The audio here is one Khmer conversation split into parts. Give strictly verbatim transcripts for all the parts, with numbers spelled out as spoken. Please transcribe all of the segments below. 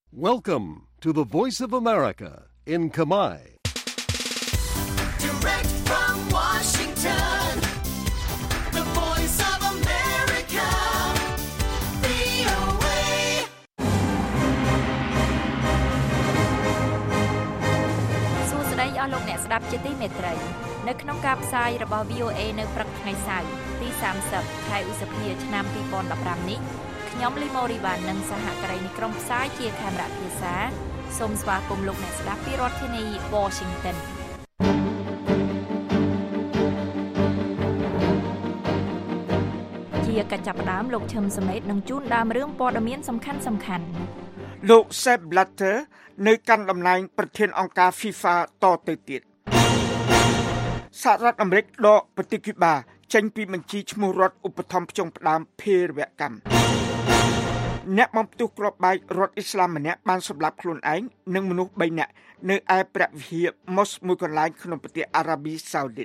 Welcome to the Voice of America in Khmer. Direct from Washington, the Voice of America, វី អូ เอសួស្តីអស់លោកអ្នកស្ដាប់ជាទីមេត្រីនៅក្នុងការផ្សាយរបស់ វី អូ เอ នៅព្រឹកថ្ងៃសៅរ៍ទីសាមសិបខែឧសភាឆ្នាំពីរពាន់ដប់ប្រាំនេះខ្ញុំលីម៉ូរីវ៉ាន់និងសហការីនៃក្រុមផ្សាយជាខេមរៈភាសាសូមស្វាគមន៍លោកអ្នកស្ដាប់ពីរដ្ឋធានី Washington ជាកញ្ចប់ផ្ដើមលោកឈឹមសមេតនឹងជូនដើមរឿងព័ត៌មានសំខាន់សំខាន់លោក Sepp Blatter នៅកាន់តំណែងប្រធានអង្គការ FIFA តទៅទៀតសហរដ្ឋអាមេរិកដកប្រទេសគូបាចេញពីបញ្ជីឈ្មោះរដ្ឋឧបត្ថម្ភផ្ចុងផ្ដើមភេរវកម្មអ្នកបំផ្ទុះគ្រាប់បែករដ្ឋអ៊ីស្លាមម្នាក់បានសម្លាប់ខ្លួនឯងនិងមនុស្សបីនាក់នៅឯព្រះវិហារ Mosque មួយកន្លែងក្នុងប្រទេសអារ៉ាប៊ីសាអូឌីត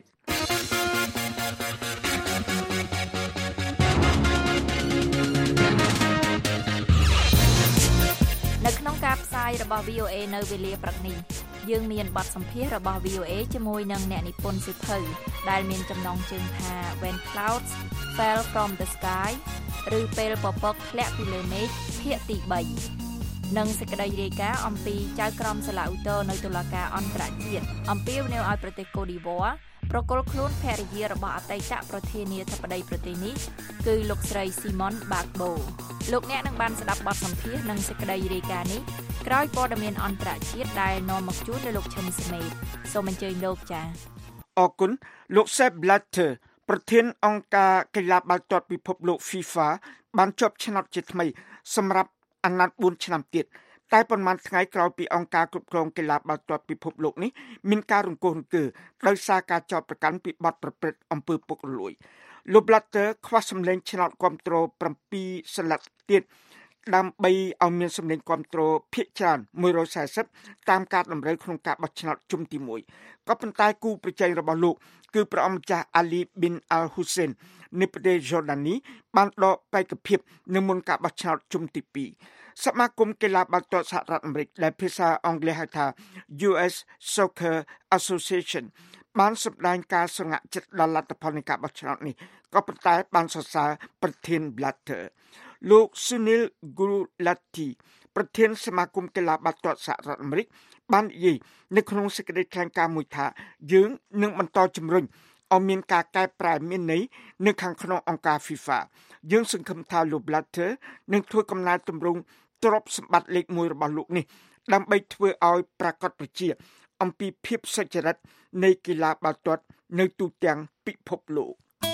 នៅក្នុងការផ្សាយរបស់ វី អូ เอ នៅវេលាព្រឹកនេះយើងមានបទសម្ភាសន៍របស់ វី អូ เอ ជាមួយនឹងអ្នកនិពន្ធសៀវភៅដែលមានចំណងជើងថា When Clouds Fell from the Sky ឬពេលពពកធ្លាក់ពីលើមេឃភាគទីបីនិងសេចក្តីរាយការណ៍អំពីចៅក្រមសាឡាអ៊ូតូនៅតុលាការអន្តរជាតិអំពាវនាវឲ្យប្រទេសកូឌីវ៉ាប្រគល់ខ្លួនភរិយារបស់អតីតប្រធានាធិបតីប្រទេសនេះគឺលោកស្រី Simone Bagbo លោកអ្នកនឹងបានស្ដាប់បទសម្ភាសន៍និងសេចក្តីរាយការណ៍នេះក្រោយព័ត៌មានអន្តរជាតិដែលនាំមកជូនដោយលោកឈឹមសមេតសូមអញ្ជើញលោកចា៎អរគុណលោក Sepp Blatter ប្រធានអង្គការកីឡាបាល់ទាត់ពិភពលោក FIFA បានជាប់ឆ្នោតជាថ្មីសម្រាប់អាណត្តិបួនឆ្នាំទៀតតែប៉ុន្មានថ្ងៃក្រោយពីអង្គការគ្រប់គ្រងកីឡាបាល់ទាត់ពិភពលោកនេះមានការរង្គោះរង្គើដោយសារការចោទប្រកាន់ពីបទប្រព្រឹត្តអំពើពុករលួយលោក Blatter ខ្វះសម្លេងឆ្នោតគាំទ្រ7សន្លឹកទៀតដើម្បីឲ្យមានសម្លេងគាំទ្រភាគច្រើនមួយរយសែសិបតាមការតម្រូវក្នុងការបោះឆ្នោតជុំទីមួយក៏ប៉ុន្តែគូប្រជែងរបស់លោកគឺព្រះអង្គម្ចាស់ Ali bin Al-Hussein នៃប្រទេស Jordani បានដកបេក្ខភាពនៅមុនការបោះឆ្នោតជុំទីពីរសមាគមកីឡាបាល់ទាត់សហរដ្ឋអាមេរិកដែលភាសាអង់គ្លេសហៅថា ยู เอส Soccer Association បានសម្ដែងការស្រងាក់ចិត្តដល់លទ្ធផលនៃការបោះឆ្នោតនេះក៏ប៉ុន្តែបានសរសើរប្រធាន Blatter លោក Sunil Gulati ប្រធានសមាគមកីឡាបាល់ទាត់សហរដ្ឋអាមេរិកបាននិយាយនៅក្នុងសេចក្តីថ្លែងការណ៍មួយថាយើងនឹងបន្តជំរុញឲ្យមានការកែប្រែមានន័យនៅខាងក្នុងអង្គការ FIFA យើងសង្ឃឹមថាលោក Blatter នឹងធ្វើកំណែទម្រង់ទ្រព្យសម្បត្តិលេខមួយរបស់លោកនេះដើម្បីធ្វើឲ្យប្រាកដប្រជាអំពីភាពសុចរិតនៃកីឡាបាល់ទាត់នៅទូទាំងពិភពលោក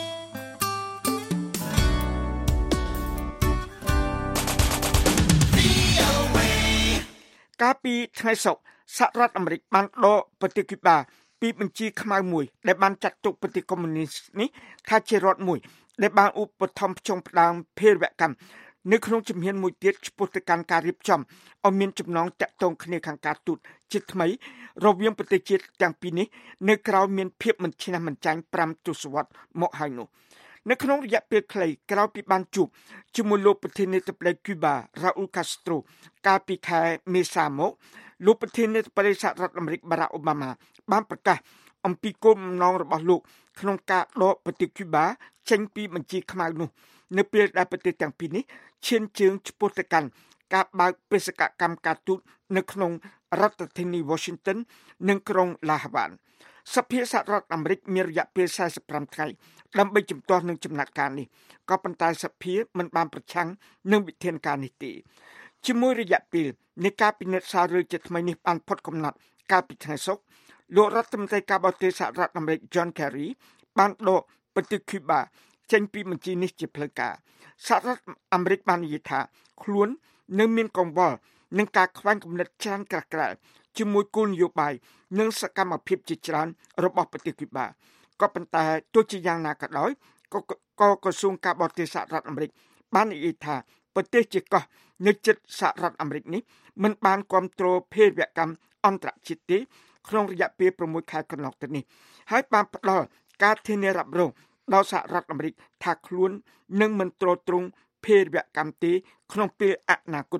កាលពីថ្ងៃសុក្រសហរដ្ឋអាមេរិកបានដកប្រទេសគូបាពីបញ្ជីខ្មៅមួយដែលបានចាត់ទុកប្រទេសកុម្មុយនីសនេះថាជារដ្ឋមួយដែលបានឧបត្ថម្ភផ្ចុងផ្ដើមភេរវកម្មនៅក្នុងជំហានមួយទៀតឆ្ពោះទៅកាន់ការរៀបចំឲ្យមានចំណងតាក់ទងគ្នាខាងការទូតជាថ្មីរវាងប្រទេសជាតិទាំងពីរនេះនៅក្រៅមានភាពមិនឈ្នះមិនចាញ់ប្រាំទសវត្សរ៍មកហើយនោះនៅក្នុងរយៈពេលខ្លីក្រោយពីបានជួបជាមួយលោកប្រធានាធិបតីគូបា Raúl Castro កាលពីខែមេសាមកលោកប្រធានាធិបតីសហរដ្ឋអាមេរិក Barack Obama បានប្រកាសអំពីគោលបំណងរបស់លោកក្នុងការដកប្រទេសគូបាចេញពីបញ្ជីខ្មៅនោះនៅពេលដែលប្រទេសទាំងពីរនេះឈានជើងឆ្ពោះទៅកាន់ការបើកបេសកកម្មការទូតនៅក្នុងរដ្ឋធានី Washington និងក្រុង La Havana សភាសហរដ្ឋអាមេរិកមានរយៈពេលសែសិបប្រាំថ្ងៃដើម្បីជំទាស់នឹងចំណាត់ការនេះក៏ប៉ុន្តែសភាមិនបានប្រឆាំងនឹងវិធានការនេះទេជាមួយរយៈពេលនៃការពិនិត្យសាររើជាថ្មីនេះបានផុតកំណត់កាលពីថ្ងៃសុក្រលោករដ្ឋមន្ត្រីការបរទេសសហរដ្ឋអាមេរិក John Kerry បានដកប្រទេសគូបាចេញពីបញ្ជីនេះជាផ្លូវការសហរដ្ឋអាមេរិកបាននិយាយថាខ្លួននៅមានកង្វល់នឹងការខ្វែងគំនិតច្រើនក្រាស់ក្រែលជាមួយគោលនយោបាយនិងសកម្មភាពជាច្រើនរបស់ប្រទេសគូបាក៏ប៉ុន្តែទោះជាយ៉ាងណាក៏ដោយក៏ក្រសួងការបរទេសសហរដ្ឋអាមេរិកបាននិយាយថាប្រទេសជាកោះនៅជិតសហរដ្ឋអាមេរិកនេះមិនបានគ្រប់គ្រងភេរវកម្មអន្តរជាតិទេក្នុងរយៈពេលប្រាំមួយខែកន្លងទៅនេះហើយបានផ្ដល់ការធានារ៉ាប់រងដល់សហរដ្ឋអាមេរិកថាខ្លួននឹងមិនទ្រទ្រង់ភេរវកម្មទេក្នុងពេលអនាគត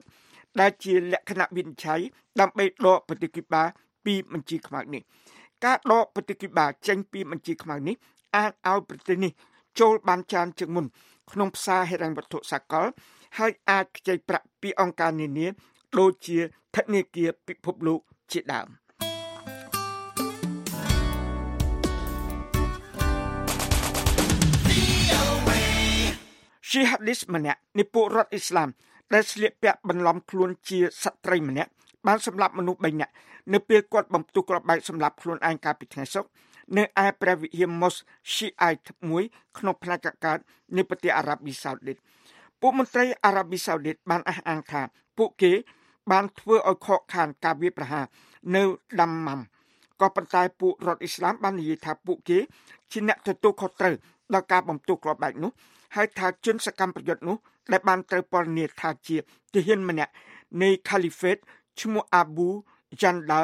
ដែលជាលក្ខណៈវិនិច្ឆ័យដើម្បីដកប្រតិគិបាពីបញ្ជីខ្មៅនេះការដកប្រតិគិបាចេញពីបញ្ជីខ្មៅនេះអាចឲ្យប្រទេសនេះចូលបានច្រើនជាងមុនក្នុងផ្សារហិរញ្ញវត្ថុសកលហើយអាចខ្ចីប្រាក់ពីអង្គការនានាដូចជាធនាគារពិភពលោកជាដើមជីហាឌីសម្នាក់នៃពួករដ្ឋអ៊ីស្លាមដែលស្លៀកពាក់បន្លំខ្លួនជាស្ត្រីម្នាក់បានសម្លាប់មនុស្សបីនាក់នៅពេលគាត់បំផ្ទុះគ្រាប់បែកសម្លាប់ខ្លួនឯងកាលពីថ្ងៃសុក្រនៅឯព្រះវិហារ Mosque Shiite មួយក្នុងផ្នែកកើតនៃប្រទេសអារ៉ាប៊ីសាអូឌីតពួកមន្ត្រីអារ៉ាប៊ីសាអូឌីតបានអះអាងថាពួកគេបានធ្វើឲ្យខកខានការវាយប្រហារនៅដាំម៉ាំក៏ប៉ុន្តែពួករដ្ឋអ៊ីស្លាមបាននិយាយថាពួកគេជាអ្នកទទួលខុសត្រូវដល់ការបំផ្ទុះគ្រាប់បែកនោះហើយថាជនសកម្មប្រយុទ្ធនោះដែលបានត្រូវពណ៌នាថាជាទាហានម្នាក់នៃ Caliphate ឈ្មោះ Abu Jandal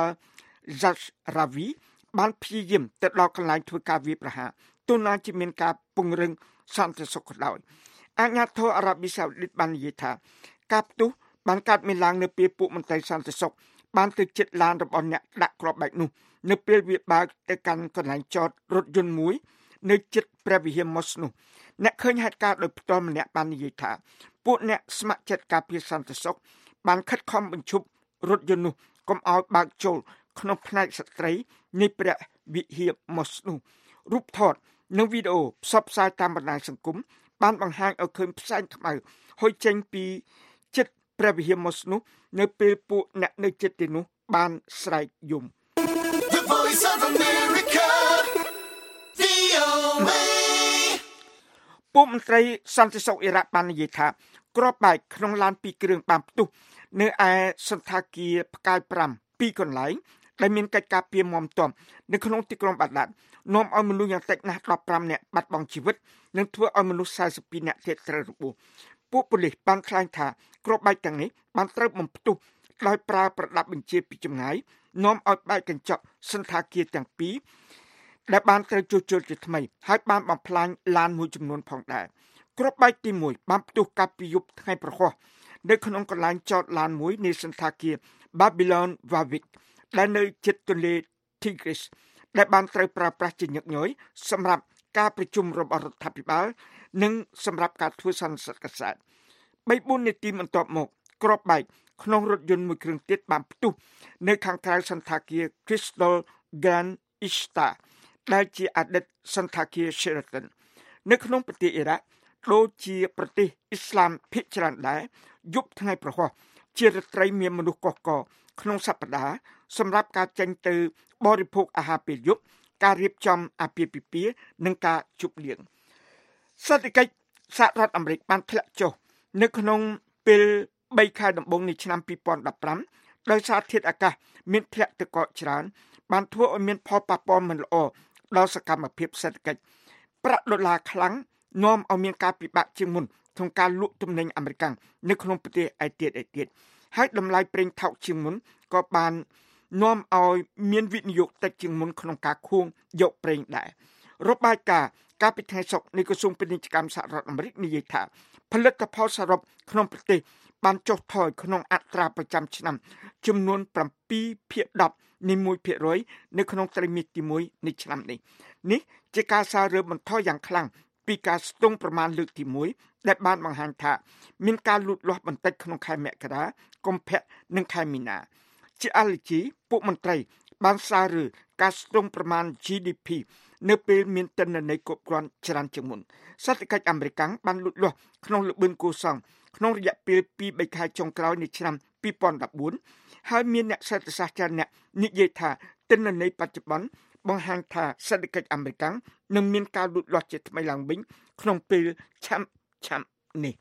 al-Zahrawi បានព្យាយាមទៅដល់កន្លែងធ្វើការវាយប្រហារទោះណាជាមានការពង្រឹងសន្តិសុខក៏ដោយអាជ្ញាធរអារ៉ាប៊ីសាអូឌីតបាននិយាយថាការផ្ទុះបានកើតមានឡើងនៅពេលពួកមន្ត្រីសន្តិសុខបានទៅជិតឡានរបស់អ្នកដាក់គ្រាប់បែកនោះនៅពេលវាបើកទៅកាន់កន្លែងចតរថយន្តមួយនៅជិតព្រះវិហារ Mosque នោះអ្នកឃើញហេតុការណ៍ដោយផ្ទាល់ម្នាក់បាននិយាយថាពួកអ្នកស្ម័គ្រចិត្តការពារសន្តិសុខបានខិតខំបញ្ឈប់រថយន្តនោះកុំឲ្យបើកចូលក្នុងផ្នែកស្ត្រីនៃព្រះវិហារ Mosque នោះរូបថតនិងវីដេអូផ្សព្វផ្សាយតាមបណ្ដាញសង្គមបានបង្ហាញឲ្យឃើញផ្សែងខ្មៅហុយចេញពីជិតព្រះវិហារ Mosque នោះនៅពេលពួកអ្នកនៅជិតទីនោះបានស្រែកយំ The Voice of America វី អូ អេពួកមន្ត្រីសន្តិសុខអ៊ីរ៉ាក់បាននិយាយថាគ្រាប់បែកក្នុងឡានពីរគ្រឿងបានផ្ទុះនៅឯសន្តាគារផ្កាយប្រាំពីរកន្លែងដែលមានកិច្ចការពារមាំទាំនៅក្នុងទីក្រុងបាក់ដាតនាំឲ្យមនុស្សយ៉ាងតិចណាស់ដប់ប្រាំនាក់បាត់បង់ជីវិតនិងធ្វើឲ្យមនុស្សសែសិបពីរនាក់ទៀតត្រូវរបួសពួកប៉ូលីសបានថ្លែងថាគ្រាប់បែកទាំងនេះបានត្រូវបំផ្ទុះដោយប្រើប្រដាប់បញ្ជាពីចម្ងាយនាំឲ្យបែកកញ្ចក់សន្តាគារទាំងពីរដែលបានត្រូវជួសជុលជាថ្មីហើយបានបំផ្លាញឡានមួយចំនួនផងដែរគ្រាប់បែកទីមួយបានផ្ទុះកាលពីយប់ថ្ងៃប្រហ័សនៅក្នុងកន្លែងចតឡានមួយនៃសន្តាគារ Babylon Warwick ដែលនៅជិតទន្លេ Tigris ដែលបានត្រូវប្រើប្រាស់ជាញឹកញយសម្រាប់ការប្រជុំរបស់រដ្ឋាភិបាលនិងសម្រាប់ការធ្វើសន្និសីទកាសែត បីបួននាទីបន្ទាប់មកគ្រាប់បែកក្នុងរថយន្តមួយគ្រឿងទៀតបានផ្ទុះនៅខាងក្រៅសន្តាគារ Crystal Grand Ishtar ដែលជាអតីតសន្តាគារ Sheraton នៅក្នុងប្រទេសអ៊ីរ៉ាក់ដូចជាប្រទេសអ៊ីស្លាមភាគច្រើនដែរយប់ថ្ងៃប្រហ័សជារាត្រីមានមនុស្សកកកក្នុងសប្តាហ៍សម្រាប់ការចេញទៅបរិភោគអាហារពេលយប់ការរៀបចំអាពាហ៍ពិពាហ៍និងការជប់លៀងសេដ្ឋកិច្ចសហរដ្ឋអាមេរិកបានធ្លាក់ចុះនៅក្នុងពេលបីខែដំបូងនៃឆ្នាំពីរពាន់ដប់ប្រាំដោយសារធាតុអាកាសមានធ្លាក់ទឹកកកច្រើនបានធ្វើឲ្យមានផលប៉ះពាល់មិនល្អដល់សកម្មភាពសេដ្ឋកិច្ចប្រាក់ដុល្លារខ្លាំងនាំឲ្យមានការពិបាកជាងមុនក្នុងការលក់ទំនិញអាមេរិកនៅក្នុងប្រទេសឯទៀតឯទៀតហើយតម្លៃប្រេងថោកជាងមុនក៏បាននាំឲ្យមានវិនិយោគតិចជាងមុនក្នុងការខួងយកប្រេងដែររបាយការណ៍កាលពីថ្ងៃសុក្រនៃក្រសួងពាណិជ្ជកម្មសហរដ្ឋអាមេរិកនិយាយថាផលិតផលសរុបក្នុងប្រទេសបានចុះថយក្នុងអត្រាប្រចាំឆ្នាំចំនួន7ភាគដប់នៃមួយភាគរយនៅក្នុងត្រីមាសទីមួយនៃឆ្នាំនេះនេះជាការសាររើបន្ថយយ៉ាងខ្លាំងពីការស្ទង់ប្រមាណលើកទីមួយដែលបានបង្ហាញថាមានការលូតលាស់បន្តិចក្នុងខែមករាកុម្ភៈនិងខែមីនាជាអលជីពួកមន្ត្រីបានសាររើការស្ទង់ប្រមាណ ជី ឌី ភី នៅពេលមានទិន្នន័យគ្រប់គ្រាន់ច្រើនជាងមុនសេដ្ឋកិច្ចអាមេរិកបានលូតលាស់ក្នុងល្បឿនគួរសមក្នុងរយៈពេលពីរបីខែចុងក្រោយនៃឆ្នាំពីរពាន់ដប់បួនហើយមានអ្នកសេដ្ឋសាស្ត្រច្រើនអ្នកនិយាយថាទិន្នន័យបច្ចុប្បន្នបង្ហាញថាសេដ្ឋកិច្ចអាមេរិកនឹងមានការលូតលាស់ជាថ្មីឡើងវិញក្នុងពេលឆាប់ឆាប់នេះ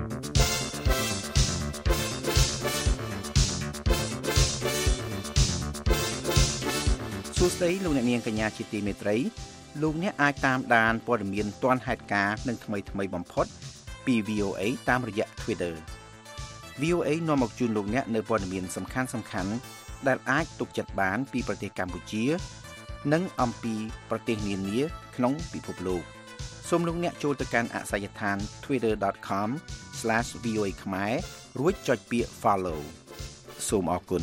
សួស្តីលោកអ្នកនាងកញ្ញាជាទីមេត្រីលោកអ្នកអាចតាមដានព័ត៌មានទាន់ហេតុការណ៍និងថ្មីថ្មីបំផុតពី វី អូ អេ តាមរយៈ Twitter វី អូ អេ នាំមកជូនលោកអ្នកនៅព័ត៌មានសំខាន់សំខាន់ដែលអាចទុកចិត្តបានពីប្រទេសកម្ពុជានិងអំពីប្រទេសនានាក្នុងពិភពលោកសូមលោកអ្នកចូលទៅកាន់អាសយដ្ឋាន twitter dot com slash v o a ខ្មែររួចចុចពាក្យ follow សូមអរគុណ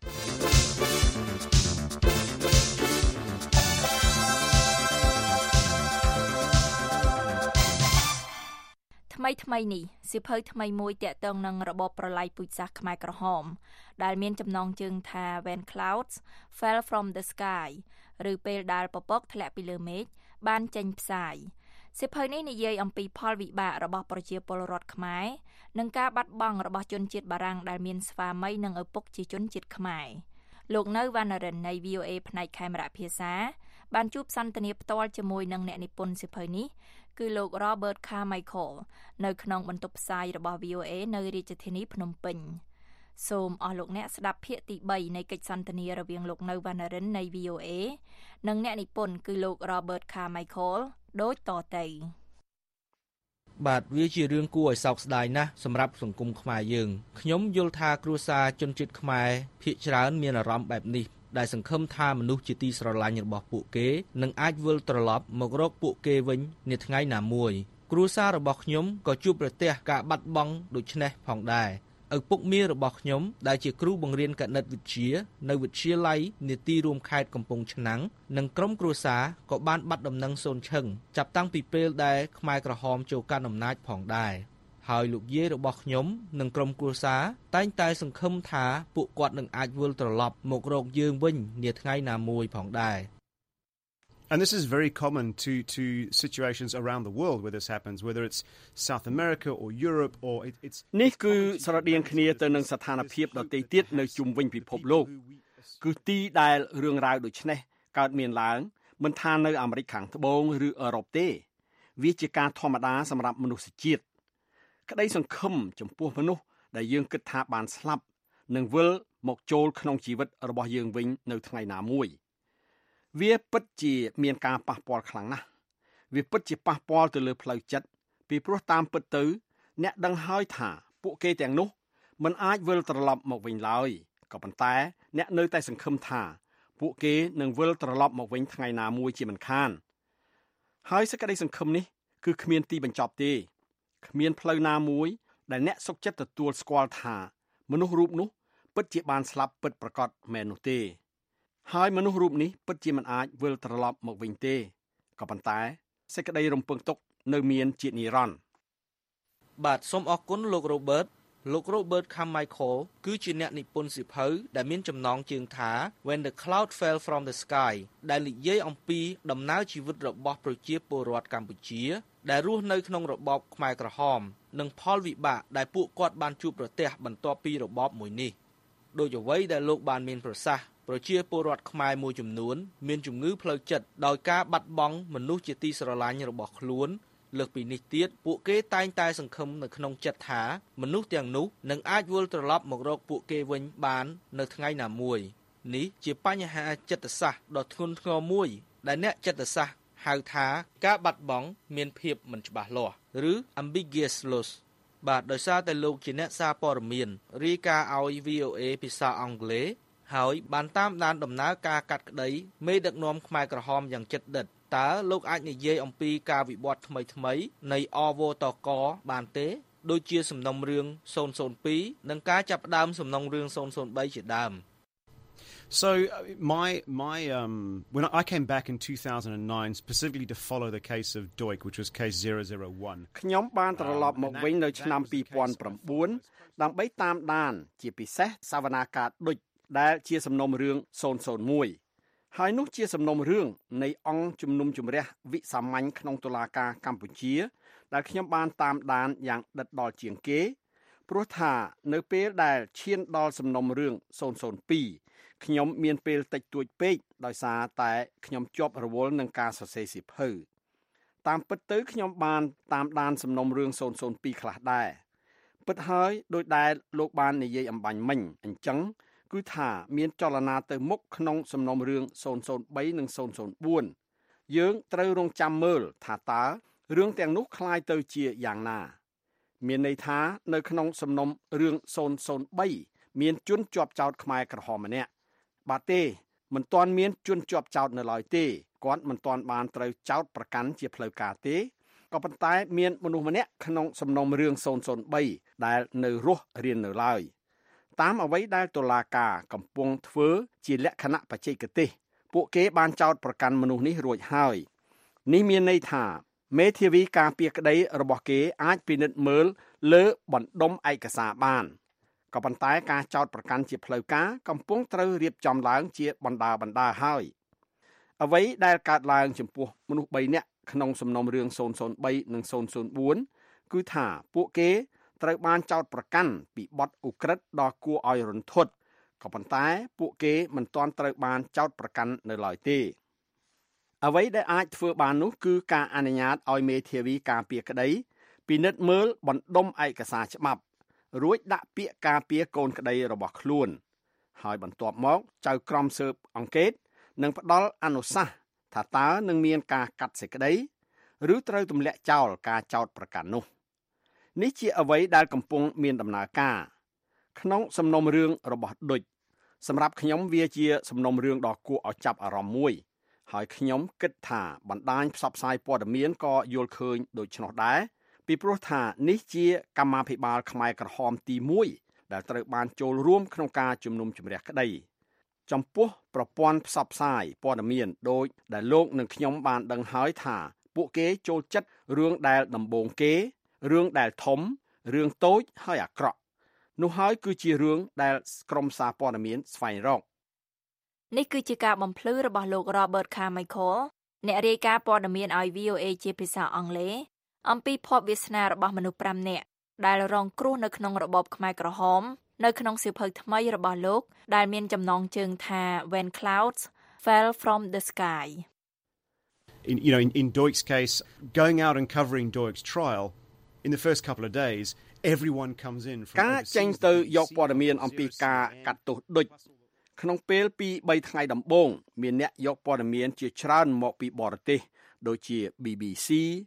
ថ្មីថ្មីនេះសៀវភៅថ្មីមួយទាក់ទងនឹងរបបប្រល័យពូជសាសន៍ខ្មែរក្រហមដែលមានចំណងជើងថា When Clouds Fell from the Sky ឬពេលដែលពពកធ្លាក់ពីលើមេឃបានចេញផ្សាយសៀវភៅនេះនិយាយអំពីផលវិបាករបស់ប្រជាពលរដ្ឋខ្មែរនិងការបាត់បង់របស់ជនជាតិបារាំងដែលមានស្វាមីនិងឪពុកជាជនជាតិខ្មែរលោកនៅវណ្ណរិននៃ V O A ផ្នែកខេមរៈភាសាបានជួបសន្ទនាផ្ទាល់ជាមួយនឹងអ្នកនិពន្ធសៀវភៅនេះគឺលោក Robert Carmichael នៅក្នុងបន្ទប់ផ្សាយរបស់ V O A នៅរាជធានីភ្នំពេញសូមអស់លោកអ្នកស្ដាប់ភាគទី3នៃកិច្ចសន្ទនារវាងលោកនៅវណ្ណរិននៃ V O A និងអ្នកនិពន្ធគឺលោក Robert Carmichael ដូចតទៅបាទវាជារឿងគួរឲ្យសោកស្ដាយណាស់សម្រាប់សង្គមខ្មែរយើងខ្ញុំយល់ថាគ្រួសារជនជាតិខ្មែរភាគច្រើនមានអារម្មណ៍បែបនេះដែលសង្ឃឹមថាមនុស្សជាទីស្រឡាញ់របស់ពួកគេនឹងអាចវិលត្រឡប់មករកពួកគេវិញនាថ្ងៃណាមួយគ្រួសាររបស់ខ្ញុំក៏ជួបប្រទះការបាត់បង់ដូចនេះផងដែរឪពុកមារបស់ខ្ញុំដែលជាគ្រូបង្រៀនគណិតវិទ្យានៅវិទ្យាល័យនាទីរួមខេត្តកំពង់ឆ្នាំងនិងក្រុមគ្រួសារក៏បានបាត់ដំណឹងសូនឈឹងចាប់តាំងពីពេលដែលខ្មែរក្រហមចូលកាន់អំណាចផងដែរហើយលោកយាយរបស់ខ្ញុំនិងក្រុមគ្រួសារតែងតែសង្ឃឹមថាពួកគាត់នឹងអាចវិលត្រឡប់មករកយើងវិញនាថ្ងៃណាមួយផងដែរ And this is very common to, to situations around the world where this happens, whether it's South America or Europe or it, it's... នេះគឺស្រដៀងគ្នាទៅនឹងស្ថានភាពដទៃទៀតនៅជុំវិញពិភពលោកគឺទីដែលរឿងរ៉ាវដូចនេះកើតមានឡើងមិនថានៅអាមេរិកខាងត្បូងឬអឺរ៉ុបទេវាជាការធម្មតាសម្រាប់មនុស្សជាតិក្តីសង្ឃឹមចំពោះមនុស្សដែលយើងគិតថាបានស្លាប់នឹងវិលមកចូលក្នុងជីវិតរបស់យើងវិញនៅថ្ងៃណាមួយវាពិតជាមានការប៉ះពាល់ខ្លាំងណាស់វាពិតជាប៉ះពាល់ទៅលើផ្លូវចិត្តពីព្រោះតាមពិតទៅអ្នកដឹងហើយថាពួកគេទាំងនោះមិនអាចវិលត្រឡប់មកវិញឡើយក៏ប៉ុន្តែអ្នកនៅតែសង្ឃឹមថាពួកគេនឹងវិលត្រឡប់មកវិញថ្ងៃណាមួយជាមិនខានហើយសេចក្តីសង្ឃឹមនេះគឺគ្មានទីបញ្ចប់ទេគ្មានផ្លូវណាមួយដែលអ្នកសុខចិត្តទទួលស្គាល់ថាមនុស្សរូបនោះពិតជាបានស្លាប់ពិតប្រាកដមែននោះទេហើយមនុស្សរូបនេះពិតជាមិនអាចវិលត្រឡប់មកវិញទេក៏ប៉ុន្តែសេចក្តីរំពឹងទុកនៅមានជានិរន្តរ៍បាទសូមអរគុណលោក Robert លោក Robert Carmichael គឺជាអ្នកនិពន្ធសៀវភៅដែលមានចំណងជើងថា When the Cloud Fell from the Sky ដែលនិយាយអំពីដំណើរជីវិតរបស់ប្រជាពលរដ្ឋកម្ពុជាដែលរស់នៅក្នុងរបបខ្មែរក្រហមនិងផលវិបាកដែលពួកគាត់បានជួបប្រទះបន្ទាប់ពីរបបមួយនេះដោយអ្វីដែលលោកបានមានប្រសាសន៍ប្រជាពលរដ្ឋខ្មែរមួយចំនួនមានជំងឺផ្លូវចិត្តដោយការបាត់បង់មនុស្សជាទីស្រឡាញ់របស់ខ្លួនលើសពីនេះទៀតពួកគេតែងតែសង្ឃឹមនៅក្នុងចិត្តថាមនុស្សទាំងនោះនឹងអាចវិលត្រឡប់មករកពួកគេវិញបាននៅថ្ងៃណាមួយនេះជាបញ្ហាចិត្តសាស្ត្រដ៏ធ្ងន់ធ្ងរមួយដែលអ្នកចិត្តសាស្ត្រហៅថាការបាត់បង់មានភាពមិនច្បាស់លាស់ឬ ambiguous loss បាទដោយសារតែលោកជាអ្នកសារព័ត៌មានរាយការណ៍ឲ្យ V O A ភាសាអង់គ្លេសហើយបានតាមដានដំណើរការកាត់ក្តីមេដឹកនាំខ្មែរក្រហមយ៉ាងជិតដិតតើលោកអាចនិយាយអំពីការវិវត្តថ្មីថ្មីនៃអវតកបានទេដូចជាសំណុំរឿងศูนย์ศูนย์twoនិងការចាប់ផ្ដើមសំណុំរឿងศูนย์ศูนย์threeជាដើម So my my um when I came back in two thousand nine specifically to follow the case of Duik which was case zero zero one ខ្ញុំបានត្រឡប់មកវិញនៅឆ្នាំtwo thousand nineដើម្បីតាមដានជាពិសេសសវនាការឌុចដែលជាសំណុំរឿងศูนย์ศูนย์oneហើយនោះជាសំណុំរឿងនៃអង្គជំនុំជម្រះវិសាមញ្ញក្នុងតុលាការកម្ពុជាដែលខ្ញុំបានតាមដានយ៉ាងដិតដល់ជាងគេព្រោះថានៅពេលដែលឈានដល់សំណុំរឿងศูนย์ศูนย์twoខ្ញុំមានពេលតិចតួចពេកដោយសារតែខ្ញុំជាប់រវល់នឹងការសរសេរសៀវភៅតាមពិតទៅខ្ញុំបានតាមដានសំណុំរឿងศูนย์ศูนย์twoខ្លះដែរពិតហើយដោយដែលលោកបាននិយាយអំបញ្ញមិញអញ្ចឹងគឺថាមានចលនាទៅមុខក្នុងសំណុំរឿងศูนย์ศูนย์threeនិងศูนย์ศูนย์fourយើងត្រូវរងចាំមើលថាតើរឿងទាំងនោះคล้ายទៅជាយ៉ាងណាមានន័យថានៅក្នុងសំណុំរឿងศูนย์ศูนย์threeមានជនជាប់ចោទខ្មែរក្រហមម្នាក់បាទទេមិនទាន់មានជនជាប់ចោទនៅឡើយទេគាត់មិនទាន់បានត្រូវចោទប្រកាន់ជាផ្លូវការទេក៏ប៉ុន្តែមានមនុស្សម្នាក់ក្នុងសំណុំរឿងศูนย์ศูนย์បីដែលនៅរស់រៀននៅឡើយតាមអ្វីដែលតុលាការកំពុងធ្វើជាលក្ខណៈបច្ចេកទេសពួកគេបានចោទប្រកាន់មនុស្សនេះរួចហើយនេះមានន័យថាមេធាវីការពារក្តីរបស់គេអាចពិនិត្យមើលលើបណ្ដុំឯកសារបានក៏ប៉ុន្តែការចោទប្រកាន់ជាផ្លូវការកំពុងត្រូវរៀបចំឡើងជាបណ្ដាបណ្ដាហើយអ្វីដែលកើតឡើងចំពោះមនុស្សបីនាក់ក្នុងសំណុំរឿងศูนย์ศูนย์បីនិងศูนย์ศูนย์bốnគឺថាពួកគេត្រូវបានចោទប្រកាន់ពីបទឧក្រិដ្ឋដ៏គួរឲ្យរន្ធត់ក៏ប៉ុន្តែពួកគេមិនទាន់ត្រូវបានចោទប្រកាន់នៅឡើយទេអ្វីដែលអាចធ្វើបាននោះគឺការអនុញ្ញាតឲ្យមេធាវីការពារក្តីពិនិត្យមើលបណ្ដុំឯកសារច្បាប់រួចដាក់ពាក្យការពារកូនក្តីរបស់ខ្លួនហើយបន្ទាប់មកចៅក្រមស៊ើបអង្កេតនឹងផ្ដល់អនុសាសន៍ថាតើនឹងមានការកាត់សេចក្តីឬត្រូវទម្លាក់ចោលការចោទប្រកាន់នោះនេះជាអ្វីដែលកំពុងមានដំណើរការក្នុងសំណុំរឿងរបស់ឌុចសម្រាប់ខ្ញុំវាជាសំណុំរឿងដ៏គួរឲ្យចាប់អារម្មណ៍មួយហើយខ្ញុំគិតថាបណ្ដាញផ្សព្វផ្សាយព័ត៌មានក៏យល់ឃើញដូច្នោះដែរពីព្រោះថានេះជាកម្មាភិបាលខ្មែរក្រហមទីមួយដែលត្រូវបានចូលរួមក្នុងការជំនុំជម្រះក្តីចំពោះប្រព័ន្ធផ្សព្វផ្សាយព័ត៌មានដោយដែលលោកនិងខ្ញុំបានដឹងហើយថាពួកគេចូលចិត្តរឿងដែលដំបូងគេរឿងដែលធំរឿងតូចហើយអាក្រក់នោះហើយគឺជារឿងដែលក្រុមសារព័ត៌មានស្វែងរកនេះគឺជាការបំភ្លឺរបស់លោក Robert Carmichael អ្នករាយការណ៍ព័ត៌មានឲ្យ V O A ជាភាសាអង់គ្លេសអំពីភពវាសនារបស់មនុស្សប្រាំនាក់ដែលរងគ្រោះនៅក្នុងរបបខ្មែរក្រហមនៅក្នុងសៀវភៅថ្មីរបស់លោកដែលមានចំណងជើងថា When Clouds Fell from the Sky in you know in, in Duyk's case going out and covering Duyk's trial in the first couple of days everyone comes in from ការចេញទៅយកព័ត៌មានអំពីការកាត់ទោសឌុចក្នុងពេលពីរបីថ្ងៃដំបូងមានអ្នកយកព័ត៌មានជាច្រើនមកពីបរទេសដូចជា B B C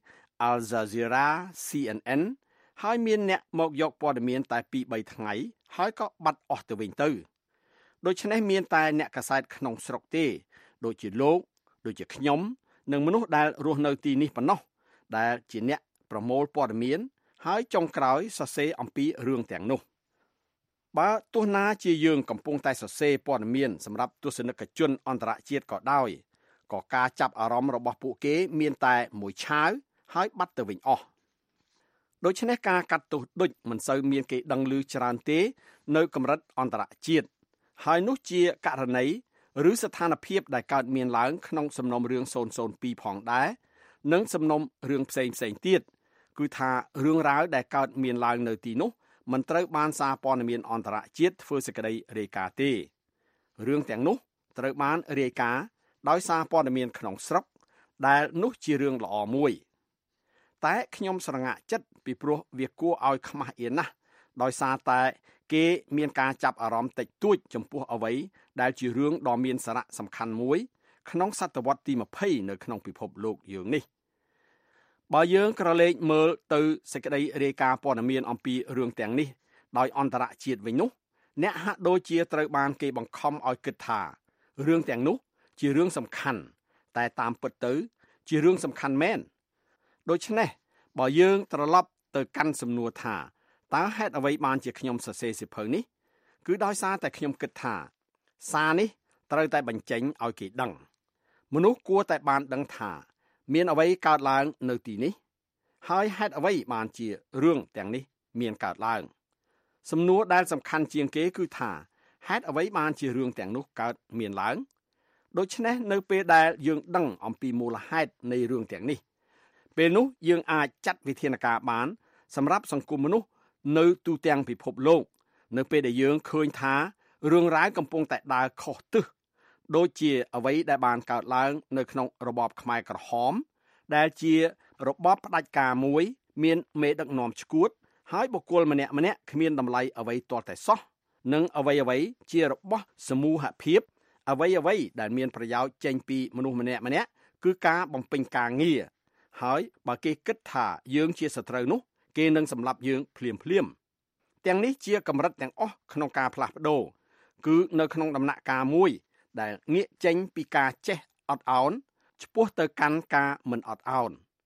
Al Jazeera C N N ហើយមានអ្នកមកយកព័ត៌មានតែពីរបីថ្ងៃហើយក៏បាត់អស់ទៅវិញទៅដូច្នេះមានតែអ្នកកាសែតក្នុងស្រុកទេដូចជាលោកដូចជាខ្ញុំនិងមនុស្សដែលរស់នៅទីនេះប៉ុណ្ណោះដែលជាអ្នកប្រមូលព័ត៌មានហើយចុងក្រោយសរសេរអំពីរឿងទាំងនោះបើទោះណាជាយើងកំពុងតែសរសេរព័ត៌មានសម្រាប់ទស្សនិកជនអន្តរជាតិក៏ដោយក៏ការចាប់អារម្មណ៍របស់ពួកគេមានតែមួយឆាវហើយបាត់ទៅវិញអស់ដូច្នេះការកាត់ទោសឌុចមិនសូវមានគេដឹងឮច្រើនទេនៅកម្រិតអន្តរជាតិហើយនោះជាករណីឬស្ថានភាពដែលកើតមានឡើងក្នុងសំណុំរឿងศูนย์ศูนย์ពីរផងដែរនិងសំណុំរឿងផ្សេងផ្សេងទៀតគឺថារឿងរ៉ាវដែលកើតមានឡើងនៅទីនោះមិនត្រូវបានសារព័ត៌មានអន្តរជាតិធ្វើសេចក្តីរាយការណ៍ទេរឿងទាំងនោះត្រូវបានរាយការណ៍ដោយសារព័ត៌មានក្នុងស្រុកដែលនោះជារឿងល្អមួយតែខ្ញុំស្រងាក់ចិត្តពីព្រោះវាគួរឲ្យខ្មាស់អៀនណាស់ដោយសារតែគេមានការចាប់អារម្មណ៍តិចតួចចំពោះអ្វីដែលជារឿងដ៏មានសារៈសំខាន់មួយក្នុងសតវត្សទីยี่สิบនៅក្នុងពិភពលោកយើងនេះបើយើងក្រឡេកមើលទៅសេចក្តីរាយការណ៍ព័ត៌មានអំពីរឿងទាំងនេះដោយអន្តរជាតិវិញនោះអ្នកហាក់ដូចជាត្រូវបានគេបង្ខំឲ្យគិតថារឿងទាំងនោះជារឿងសំខាន់តែតាមពិតទៅជារឿងសំខាន់មែនដូច្នេះបើយើងត្រឡប់ទៅកាន់សំណួរថាតើហេតុអ្វីបានជាខ្ញុំសរសេរសៀវភៅនេះគឺដោយសារតែខ្ញុំគិតថាសារនេះត្រូវតែបញ្ចេញឲ្យគេដឹងមនុស្សគួរតែបានដឹងថាមានអ្វីកើតឡើងនៅទីនេះហើយហេតុអ្វីបានជារឿងទាំងនេះមានកើតឡើងសំណួរដែលសំខាន់ជាងគេគឺថាហេតុអ្វីបានជារឿងទាំងនោះកើតមានឡើងដូច្នេះនៅពេលដែលយើងដឹងអំពីមូលហេតុនៃរឿងទាំងនេះពេលនោះយើងអាចចាត់វិធានការបានសម្រាប់សង្គមមនុស្សនៅទូទាំងពិភពលោកនៅពេលដែលយើងឃើញថារឿងរ៉ាវកំពុងតែដើរខុសទិសដូចជាអ្វីដែលបានកើតឡើងនៅក្នុងរបបខ្មែរក្រហមដែលជារបបផ្ដាច់ការមួយមានមេដឹកនាំឆ្កួតហើយបុគ្គលម្នាក់ម្នាក់គ្មានតម្លៃអ្វីទាល់តែសោះនិងអ្វីអ្វីជារបស់សមូហភាពអ្វីអ្វីដែលមានប្រយោជន៍ចេញពីមនុស្សម្នាក់ម្នាក់គឺការបំពេញការងារហើយបើគេគិតថាយើងជាសត្រូវនោះគេនឹងសម្លាប់យើងភ្លាមភ្លាមទាំងនេះជាកម្រិតទាំងអស់ក្នុងការផ្លាស់ប្ដូរគឺនៅក្នុងដំណាក់កាលមួយដែលងាកចេញពីការចេះអត់ឱនឆ្ពោះទៅកាន់ការមិនអត់ឱន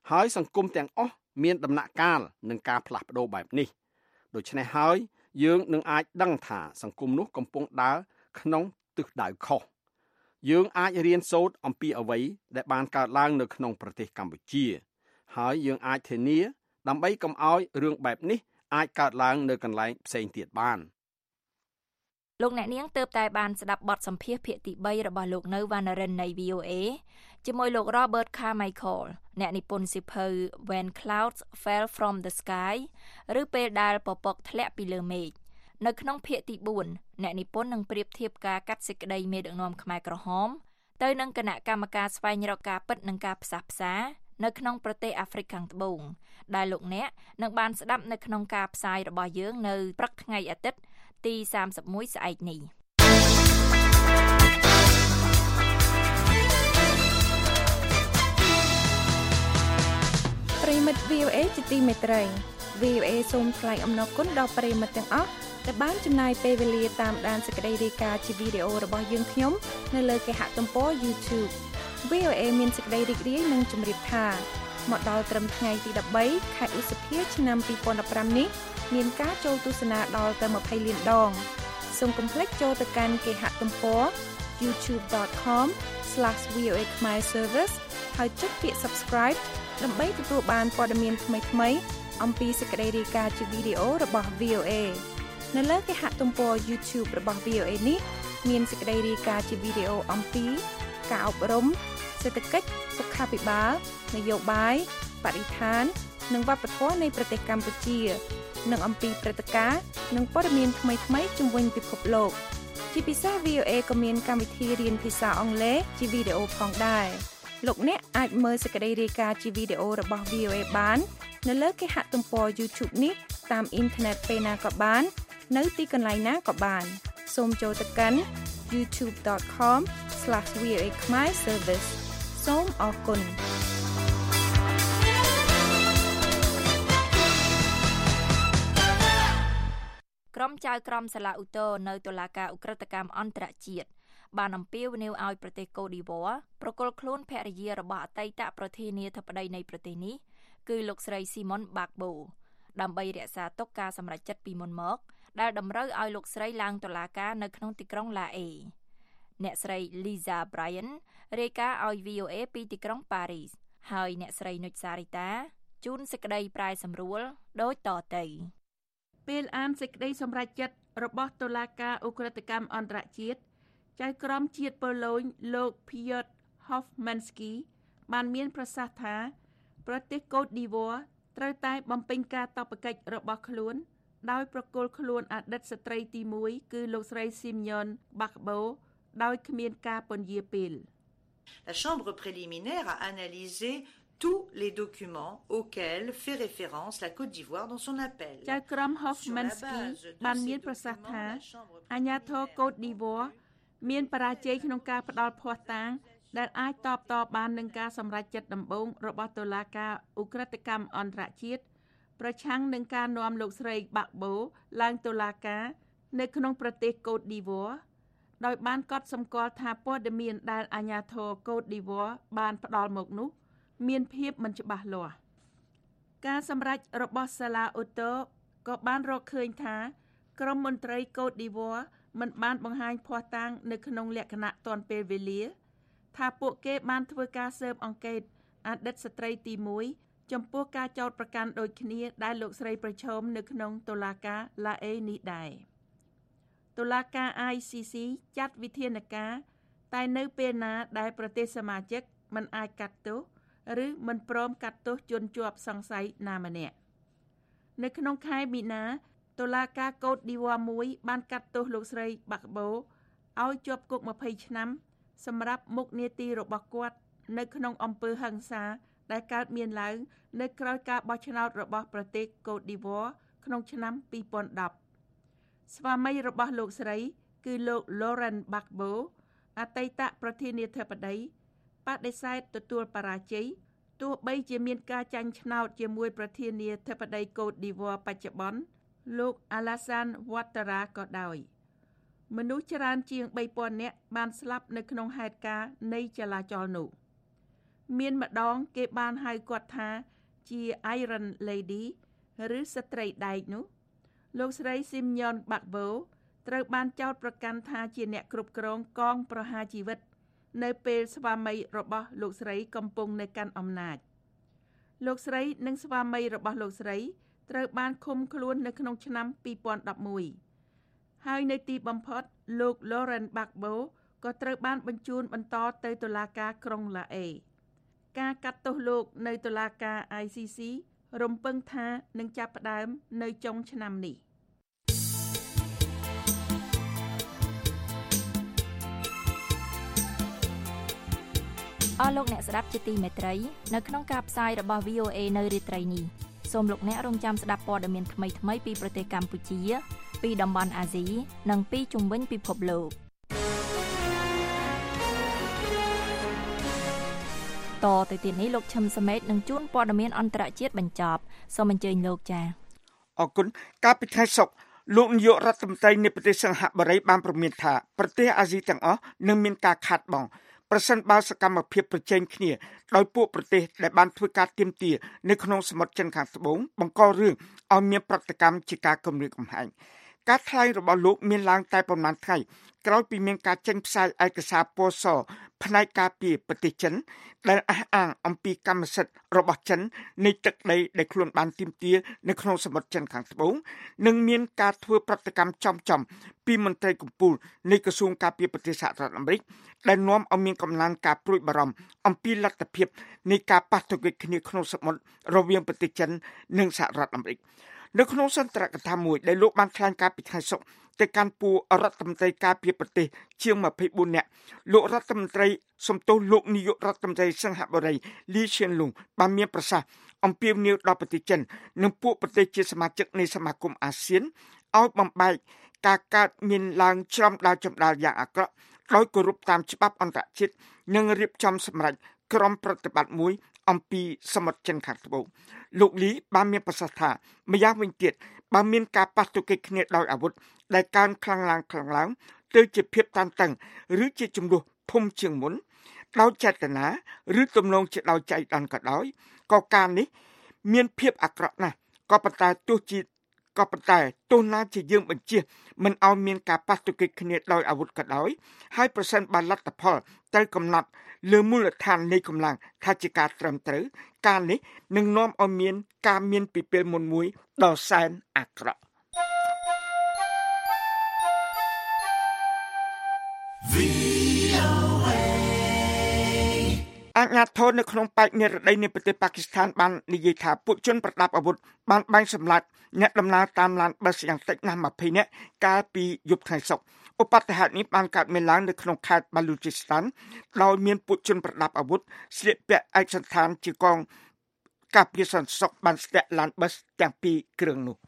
ហើយសង្គមទាំងអស់មានដំណាក់កាលនឹងការផ្លាស់ប្ដូរបែបនេះដូច្នេះហើយយើងនឹងអាចដឹងថាសង្គមនោះកំពុងដើរក្នុងទិសដៅខុសយើងអាចរៀនសូត្រអំពីអ្វីដែលបានកើតឡើងនៅក្នុងប្រទេសកម្ពុជាហើយយើងអាចធានាដើម្បីកុំឲ្យរឿងបែបនេះអាចកើតឡើងនៅកន្លែងផ្សេងទៀតបានលោកអ្នកនាងទើបតែបានស្ដាប់បទសម្ភាសន៍ភាគទីបីរបស់លោកនៅវណ្ណរិននៃ វី អូ អេ ជាមួយលោក Robert Carmichael អ្នកនិពន្ធសៀវភៅ When Clouds Fell from the Sky ឬពេលដែលពពកធ្លាក់ពីលើមេឃនៅក្នុងភាគទីបួនអ្នកនិពន្ធនឹងប្រៀបធៀបការកាត់សេចក្តីមេដឹកនាំខ្មែរក្រហមទៅនឹងគណៈកម្មការស្វែងរកការពិតនិងការផ្សះផ្សានៅក្នុងប្រទេសអាហ្វ្រិកខាងត្បូងដែលលោកអ្នកនឹងបានស្ដាប់នៅក្នុងការផ្សាយរបស់យើងនៅព្រឹកថ្ងៃអាទិត្យទីសាមសិបមួយស្អែកនេះប្រិមិត្ត វី អូ អេ ជាទីមេត្រី វី អូ អេ សូមថ្លែងអំណរគុណដល់ប្រិមិត្តទាំងអស់ដែលបានចំណាយពេលវេលាតាមដានសេចក្តីរាយការណ៍ជាវីដេអូរបស់យើងខ្ញុំនៅលើគេហទំព័រ YouTube វី អូ អេ មានសេចក្តីរីករាយនឹងជម្រាបថាមកដល់ត្រឹមថ្ងៃទីដប់បីខែឧសភាឆ្នាំពីរពាន់ដប់ប្រាំនេះមានការចូលទស្សនាដល់ទៅម្ភៃលានដងសូមកុំភ្លេចចូលទៅកាន់គេហទំព័រ ยูทูบ ដត ខម ស្លាស វី អូ អេ Khmer Service ហើយចុចពាក្យ Subscribe ដើម្បីទទួលបានព័ត៌មានថ្មីៗអំពីសេចក្តីរាយការណ៍ជាវីដេអូរបស់ វី អូ អេ នៅលើគេហទំព័រ YouTube របស់ វី អូ អេ នេះមានសេចក្តីរាយការណ៍ជាវីដេអូអំពីការអប់រំសេដ្ឋកិច្ចសុខាភិបាលនយោបាយបរិស្ថាននិងវប្បធម៌នៃប្រទេសកម្ពុជានិងអំពីព្រឹត្តិការណ៍និងព័ត៌មានថ្មីៗជុំវិញពិភពលោកជាពិសេស វី អូ អេ ក៏មានកម្មវិធីរៀនភាសាអង់គ្លេសជាវីដេអូផងដែរលោកអ្នកអាចមើលសេចក្តីរាយការណ៍ជាវីដេអូរបស់ វី អូ អេ បាននៅលើគេហទំព័រ YouTube នេះតាមអ៊ីនធឺណិតពេលណាក៏បាននៅទីកន្លែងណាក៏បានសូមចូលទៅកាន់ ยูทูบ ដត ខម ស្លាស វី អូ អេ Khmer Service សូមអរគុណក្រុមចៅក្រមសាឡាឧទ្ធរនៅតុលាការឧក្រិដ្ឋកម្មអន្តរជាតិបានអំពាវនាវឲ្យប្រទេសកូឌីវ៉ាប្រគល់ខ្លួនភរិយារបស់អតីតប្រធានាធិបតីនៃប្រទេសនេះគឺលោកស្រីស៊ីម៉ុនបាក់បូដើម្បីរក្សាទុកការសម្រេចចិត្តពីមុនមកដែលតម្រូវឲ្យលោកស្រីឡើងតុលាការនៅក្នុងទីក្រុងឡាអេអ្នកស្រី Lisa Bryan រាយការណ៍ឲ្យ វី អូ អេ ពីទីក្រុងប៉ារីសហើយអ្នកស្រីនុចសារីតាជូនសេចក្តីប្រែសម្រួលដូចតទៅពេលអានសេចក្តីសម្រេចចិត្តរបស់តុលាការឧក្រិដ្ឋកម្មអន្តរជាតិចៅក្រមជាតិប៉ូឡូញលោក Piotr Hofmanski បានមានប្រសាសន៍ថាប្រទេសកូតឌីវ៉ាត្រូវតែបំពេញការតបកិច្ចរបស់ខ្លួនដោយប្រគល់ខ្លួនអតីតស្ត្រីទីមួយគឺលោកស្រី Simone Gbagbo ដោយគ្មានការពន្យាពេល La chambre préliminaire a analysé tous les documents auxquels fait référence la Côte d'Ivoire dans son appel. ចៅក្រម Hofmanski បានមានប្រសាសន៍ថាអាជ្ញាធរកូតឌីវ៉ាមានបរាជ័យក្នុងការផ្ដាល់ភស្តុតាងដែលអាចតបតបាននឹងការសម្រេចចិត្តដំបូងរបស់តុលាការឧក្រិដ្ឋកម្មអន្តរជាតិប្រឆាំងនឹងការនាំលោកស្រីបាក់បូឡើងតុលាការនៅក្នុងប្រទេសកូតឌីវ៉ាដោយបានកត់សម្គាល់ថាព័ត៌មានដែលអាជ្ញាធរកូតឌីវ៉ាបានផ្ដល់មកនោះមានភាពមិនច្បាស់លាស់ការសម្រេចរបស់សាឡាអូតូក៏បានរកឃើញថាក្រមមន្ត្រីកូតឌីវ៉ាមិនបានបង្ហាញភស្តុតាងនៅក្នុងលក្ខណៈទាន់ពេលវេលាថាពួកគេបានធ្វើការស៊ើបអង្កេតអតីតស្ត្រីទីមួយចំពោះការចោទប្រកាន់ដូចគ្នាដែលលោកស្រីប្រឈមនៅក្នុងតុលាការឡាអេនេះដែរតុលាការ I C C ចាត់វិធានការតែនៅពេលណាដែលប្រទេសសមាជិកមិនអាចកាត់ទោសឬមិនព្រមកាត់ទោសជនជាប់សង្ស័យណាម្នាក់នៅក្នុងខែមីនាតុលាការកូតឌីវ៉ាមួយបានកាត់ទោសលោកស្រីបាក់បូឲ្យជាប់គុកម្ភៃឆ្នាំសម្រាប់មុខនាទីរបស់គាត់នៅក្នុងអំពើហិង្សាដែលកើតមានឡើងនៅក្រោយការបោះឆ្នោតរបស់ប្រទេសកូតឌីវ៉ាក្នុងឆ្នាំពីរពាន់ដប់ស្វាមីរបស់លោកស្រីគឺលោក Laurent Gbagbo អតីតប្រធានាធិបតីបដិសេធទទួលបរាជ័យទោះបីជាមានការចាញ់ឆ្នោតជាមួយប្រធានាធិបតីកូតឌីវ៉ាបច្ចុប្បន្នលោក Alassane Ouattara ក៏ដោយមនុស្សច្រើនជាងបីពាន់នាក់បានស្លាប់នៅក្នុងហេតុការណ៍នៃចលាចលនោះមានម្ដងគេបានហៅគាត់ថាជា Iron Lady ឬស្ត្រីដែកនោះលោកស្រី Simone Bagbo ត្រូវបានចោទប្រកាន់ថាជាអ្នកគ្រប់គ្រងកងប្រហារជីវិតនៅពេលស្វាមីរបស់លោកស្រីកំពុងនៅកាន់អំណាចលោកស្រីនិងស្វាមីរបស់លោកស្រីត្រូវបានឃុំខ្លួននៅក្នុងឆ្នាំពីរពាន់ដប់មួយហើយនៅទីបំផុតលោក Laurent Gbagbo ក៏ត្រូវបានបញ្ជូនបន្តទៅតុលាការក្រុងឡាអេការកាត់ទោសលោកនៅតុលាការ I C C រំពឹងថានឹងចាប់ផ្ដើមនៅចុងឆ្នាំនេះអស់លោកអ្នកស្ដាប់ជាទីមេត្រីនៅក្នុងការផ្សាយរបស់ V O A នៅរាត្រីនេះសូមលោកអ្នករងចាំស្ដាប់ព័ត៌មានថ្មីៗពីប្រទេសកម្ពុជាពីតំបន់អាស៊ីនិងពីជុំវិញពិភពលោកតទៅទៀតនេះលោកឈឹមសមេតនឹងជួនព័ត៌មានអន្តរជាតិបញ្ចប់សូមអញ្ជើញលោកចា៎អរគុណកាលពីថ្ងៃសុក្រលោកនាយករដ្ឋមន្ត្រីនៃប្រទេសសិង្ហបុរីបានប្រមានថាប្រទេសអាស៊ីទាំងអស់នឹងមានការខាតបង់ប្រសិនបើសកម្មភាពប្រជែងគ្នាដោយពួកប្រទេសដែលបានធ្វើការទាមទារនៅក្នុងសមុទ្រចិនខាងត្បូងបង្ករឿងឲ្យមានប្រតិកម្មជាការគំរាមកំហែងការថ្លែងរបស់លោកមានឡើងតែប្រមាណថ្ងៃក្រោយពីមានការចេញផ្សាយឯកសារពណ៌សផ្នែកការពារប្រទេសចិនដែលអះអាងអំពីកម្មសិទ្ធិរបស់ចិននៃទឹកដីដែលខ្លួនបានទាមទារនៅក្នុងសមុទ្រចិនខាងត្បូងនិងមានការធ្វើប្រតិកម្មចំចំពីមន្ត្រីកំពូលនៃក្រសួងការពារប្រទេសសហរដ្ឋអាមេរិកដែលនាំឲ្យមានកំណើនការព្រួយបារម្ភអំពីលទ្ធភាពនៃការប៉ះទង្គិចគ្នាក្នុងសមុទ្ររវាងប្រទេសចិននិងសហរដ្ឋអាមេរិកនៅក្នុងសន្ទរកថាមួយដែលលោកបានថ្លែងការពីថ្ងៃសុក្រទៅកាន់ពួករដ្ឋមន្ត្រីការពារប្រទេសជាងម្ភៃបួននាក់លោករដ្ឋមន្ត្រីសំទោសលោកនាយករដ្ឋមន្ត្រីសិង្ហបុរីលីឈៀនលុងបានមានប្រសាសន៍អំពាវនាវដល់ប្រទេសចិននិងពួកប្រទេសជាសមាជិកនៃសមាគមអាស៊ានឲ្យបំបែកការកើតមានឡើងច្រំដាល់ចំដាល់យ៉ាងអាក្រក់ដោយគោរពតាមច្បាប់អន្តរជាតិនិងរៀបចំសម្រេចក្រុមប្រតិបត្តិមួយអំពីសមុទ្រចិនខាងត្បូងលោកលីបានមានប្រសាសន៍ថាម្យ៉ាងវិញទៀតបើមានការប៉ះទង្គិចគ្នាដោយអាវុធដែលកើនខ្លាំងឡើងខ្លាំងឡើងទៅជាភាពតានតឹងឬជាចំនួនធំជាងមុនដោយចេតនាឬទំនងជាដោយចៃដន្យក៏ដោយក៏ការនេះមានភាពអាក្រក់ណាស់ក៏ប៉ុន្តែទោះជាក៏ប៉ុន្តែទោះណាជាយើងបញ្ជាមិនឲ្យមានការប៉ះទង្គិចគ្នាដោយអាវុធក៏ដោយហើយប្រសិនបើលទ្ធផលត្រូវកំណត់លើមូលដ្ឋាននៃកម្លាំងថាជាការត្រឹមត្រូវការនេះនឹងនាំឲ្យមានការមានពីពេលមុនមួយដ៏សែនអាក្រក់អាជ្ញាធរនៅក្នុងប៉ែកនិរដីនៃប្រទេសប៉ាគីស្ថានបាននិយាយថាពួកជនប្រដាប់អាវុធបានបាញ់សម្លាប់អ្នកដំណើរតាមឡានប៊ឺសយ៉ាងតិចណាស់ម្ភៃនាក់កាលពីយប់ថ្ងៃសុក្រឧបទ្ទហេតុនេះបានកើតមានឡើងនៅក្នុងខេត្តបាឡូជីស្តានដោយមានពួកជនប្រដាប់អាវុធស្លៀកពាក់ឯកសណ្ឋានជាកងការពារសន្តិសុខបានស្ទាក់ឡានប៊ឺសទាំងពីរគ្រឿងនោះ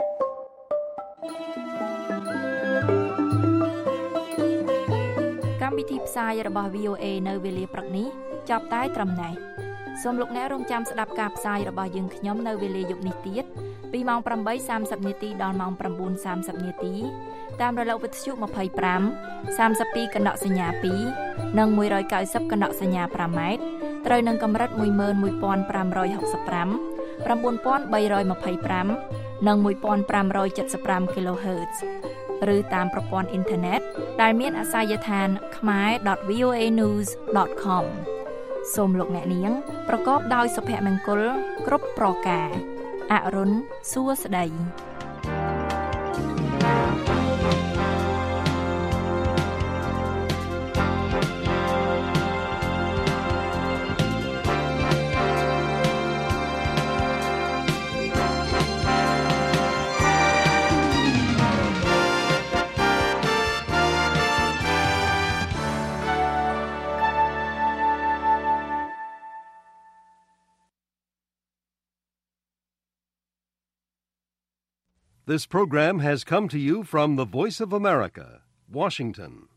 កម្មវិធីផ្សាយរបស់ V O A នៅវេលាព្រឹកនេះចាប់តែត្រឹមណេះសូមលោកអ្នករងចាំស្ដាប់ការផ្សាយរបស់យើងខ្ញុំនៅវេលាយប់នេះទៀតពីម៉ោង ប្រាំបីសាមសិប នាទីដល់ម៉ោង ប្រាំបួនសាមសិប នាទីតាមរលកវិទ្យុ ម្ភៃប្រាំ សាមសិបពីរ កណ្ដកសញ្ញាពីរនិងមួយរយកៅសិប កណ្ដកសញ្ញាប្រាំម៉ែត្រត្រូវនឹងកម្រិត មួយម៉ឺនមួយពាន់ប្រាំរយហុកសិបប្រាំ ប្រាំបួនពាន់បីរយម្ភៃប្រាំ និង មួយពាន់ប្រាំរយចិតសិបប្រាំ kHz ឬតាមប្រព័ន្ធអ៊ីនធឺណិតដែលមានអាសយដ្ឋាន khmae dot v o a news dot com សូមលោកអ្នកនាងប្រកបដោយសុភមង្គលគ្រប់ប្រការអរុនសួស្តី This program has come to you from the Voice of America, Washington.